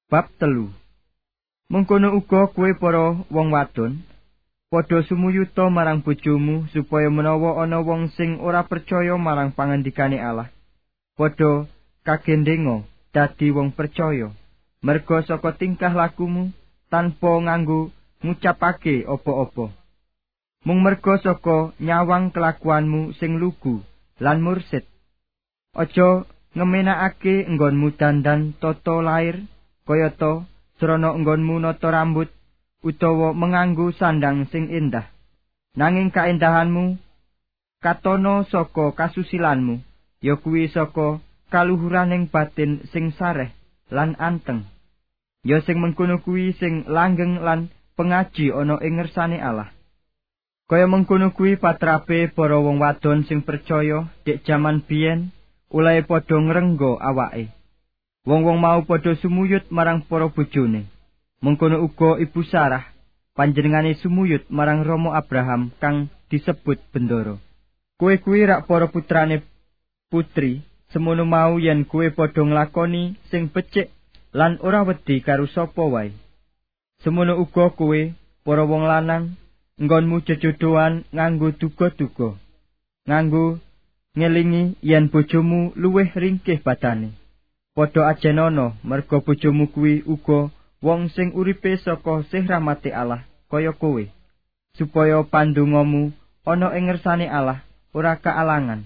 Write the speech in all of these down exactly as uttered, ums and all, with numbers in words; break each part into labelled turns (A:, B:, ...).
A: Bab telu. Mengkono uga kowe para wong wadon, padha sumuyuta marang bojomu supaya menawa ana wong sing ora percaya marang pangandikane Allah, padha kagendhenga dadi wong percaya, merga saka tingkah lakumu tanpa nganggo ngucapake apa-apa. Mung merga saka nyawang kelakuanmu sing lugu lan mursid. Aja ngemenakake enggonmu dandan tata lair kayata srana enggonmu nata rambut utawa menganggo sandang sing endah. Nanging kaendahanmu katono saka kasusilanmu, ya kuwi saka kaluhuraning batin sing sareh lan anteng. Ya sing mengkono kuwi sing langgeng lan pengaji ana ing ngersane Allah. Kaya mengkono kuwi patrape para wong wadon sing percaya dek jaman biyen ulahe padha ngrengga awake. Wong-wong mau padha sumuyut marang para bojone. Mengkono uga Ibu Sarah, panjenengane sumuyut marang Rama Abraham kang disebut bendoro. Kowe kuwi rak para putrane putri, semono mau yen kowe padha nglakoni sing becik lan ora wedi karo sapa wae. Semono uga kowe para wong lanang, enggonmu jejodohan nganggo duga-duga, nganggo ngelingi yen bojomu luwih ringkih badane. Padha ajenana merga bojomu kuwi uga wong sing uripe saka sih rahmate Allah kaya kowe, supaya pandongamu ana ing ngersane Allah ora kaalangan.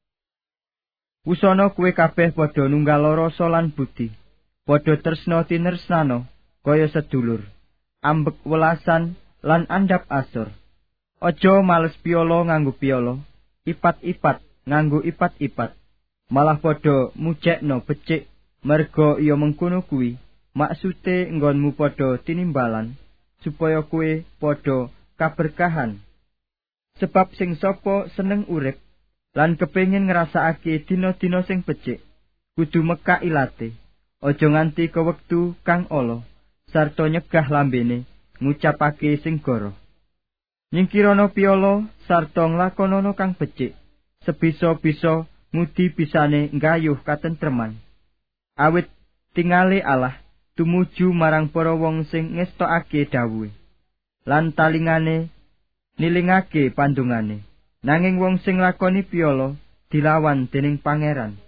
A: Wusana kowe kabeh padha nunggal rasa lan budi, padha tresna tinresnana kaya sedulur, ambek welasan lan andhap asor. Aja males piala nganggo piala, ipat-ipat nganggo ipat-ipat. Malah padha mujekno becik, merga iya mengkono kuwi maksude enggonmu padha tinimbalan supaya kowe padha kaberkahan. Sebab sing sapa seneng urip lan kepengin ngrasakake dina-dina sing becik kudu mekak ilate, aja nganti kewektu kang ala sarta nyegah lambene ngucapake sing goro. Nyingkirana piala sarta nglakonana kang becik, sebisa-bisa ngudi bisane nggayuh katentreman. Awit tingale Allah tumuju marang para wong sing ngestokake dawuhe lan talingane nilingake pandungane. Nanging wong sing lakoni piala dilawan dening pangeran.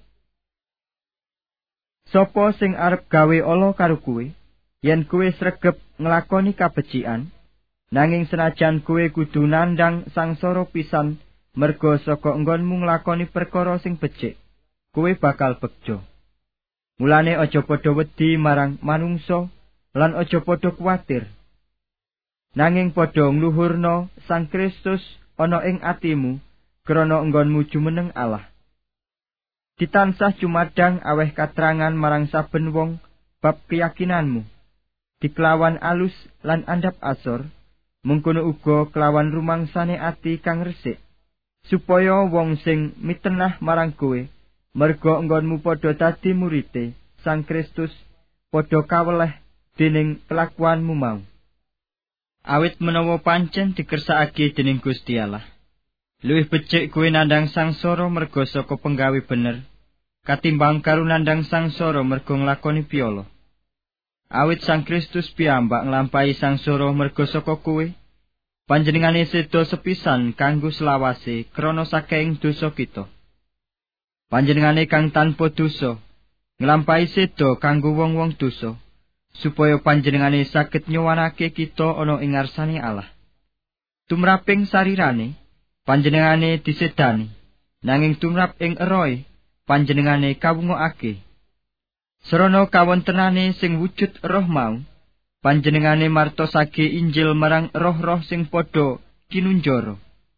A: Sapa sing arep gawe ala karo kowe yen kowe sregep nglakoni kabecikan, nanging senajan kowe kudu nandhang sangsara pisan merga saka enggonmu nglakoni perkara sing becik, kowe bakal bejo. Mulane aja padha wedi marang manungsa lan aja padha kuwatir. Nanging padha ngluhurna Sang Kristus ana ing atimu krana enggonmu jumeneng Allah. Ditansah cumadang aweh katrangan marang saben wong bab keyakinanmu, dikelawan alus lan andhap asor, mengkono uga kelawan rumangsane ati kang resik, supaya wong sing mitenah marang kowe merga enggonmu padha dadi murite Sang Kristus padha kaweleh dening kelakuanmu mau. Awit menawa pancen dikersakake dening Gusti Allah, luwih becik kowe nandhang sangsara merga saka penggawe bener katimbang karo nandhang sangsara merga nglakoni piala. Awit Sang Kristus piyambak nglampahi sangsara merga saka kowe, panjenengane seda sepisan kanggo selawase krana saking dosa kita. Panjenengane kang tanpa dosa nglampahi seda kanggo wong-wong dosa, supaya panjenengane saged nyuwanake kita ana ing ngarsane Allah. Tumraping sarirane panjenengane disedani, nanging tumrap ing eroe panjenengane kawungokake. Sarana kawontenane sing wujud roh mau, panjenengane martosake Injil marang roh-roh sing padha kinunjara.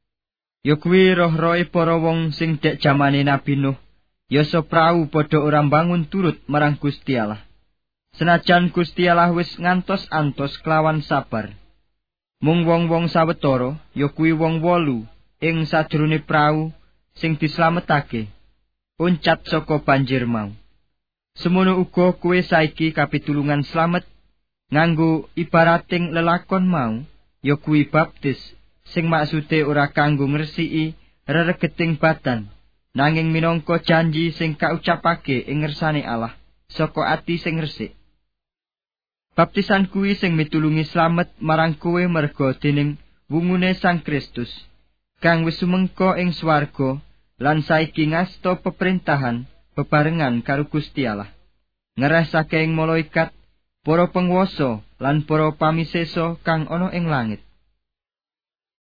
A: Ya kuwi roh-rohe para wong sing dek jamane Nabi Nuh, ya soprau padha ora mbangun turut marang Gusti Allah. Senajan Gusti Allah wis ngantos-antos kelawan sabar. Mung wong-wong sawetara, ya kuwi wong wolu ing sadurunge prau sing dislametake, uncat saka banjir mau. Semono uga kowe saiki kapitulungan slamet nganggo ibarating lelakon mau, ya kuwi baptis sing maksude ora kanggo ngresiki reregeting badan, nanging minangka janji sing kaucapake ing ngersane Allah saka ati sing resik. Baptisan kuwi sing mitulungi slamet marang kowe merga dening wungune Sang Kristus, kang wis sumengko ing swarga lan saiki ngasta peperintahan bebarengan karo Gusti Allah. Ngereh saking malaikat, para penguwasa lan para pamisesa kang ana ing langit.